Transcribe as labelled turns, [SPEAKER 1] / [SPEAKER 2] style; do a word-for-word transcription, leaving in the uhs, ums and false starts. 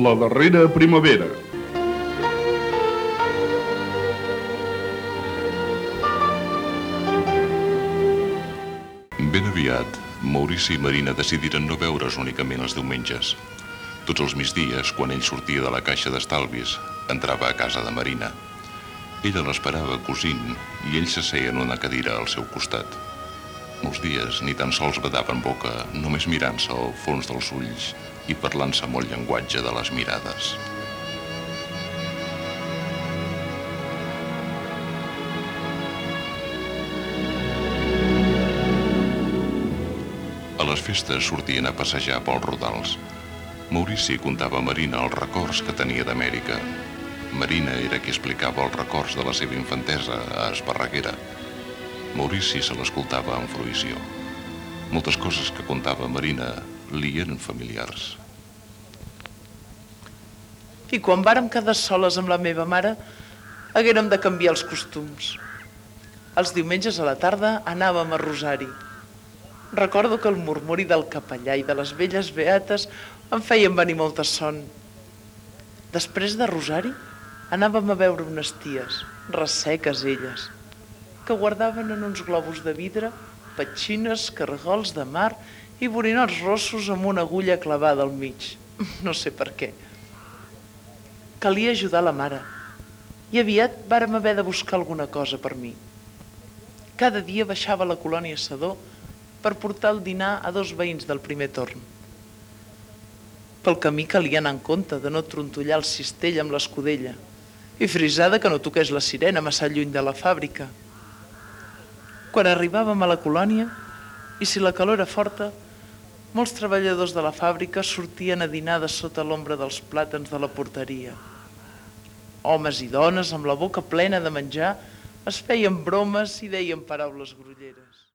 [SPEAKER 1] La darrera primavera.
[SPEAKER 2] Ben aviat, Maurici i Marina decidiren no veure's únicament els diumenges. Tots els migdies, quan ell sortia de la caixa d'estalvis, entrava a casa de Marina. Ella l'esperava cosint i ell s'asseia en una cadira al seu costat. Molts dies ni tan sols badaven boca, només mirant-se al fons dels ulls i parlant-se amb el llenguatge de les mirades. A les festes sortien a passejar pels rodals. Maurici contava a Marina els records que tenia d'Amèrica. Marina era qui explicava els records de la seva infantesa a Esparreguera. Maurici se l'escoltava amb fruïció. Moltes coses que contava Marina li eren familiars.
[SPEAKER 3] I quan vàrem quedar soles amb la meva mare, haguérem de canviar els costums. Els diumenges a la tarda anàvem a Rosari. Recordo que el murmuri del capellà i de les velles beates em feien venir molta son. Després de Rosari anàvem a veure unes ties, resseques elles, que guardaven en uns globus de vidre petxines, cargols de mar i borinots rossos amb una agulla clavada al mig. No sé per què. Calia ajudar la mare i aviat vàrem haver de buscar alguna cosa per mi. Cada dia baixava a la colònia Sedó per portar el dinar a dos veïns del primer torn. Pel camí calia anar en compte de no trontollar el cistell amb l'escudella i frisada que no toqués la sirena massa lluny de la fàbrica. Quan arribàvem a la colònia, i si la calor era forta, molts treballadors de la fàbrica sortien a dinar de sota l'ombra dels plàtans de la porteria. Homes i dones, amb la boca plena de menjar, es feien bromes i deien paraules grolleres.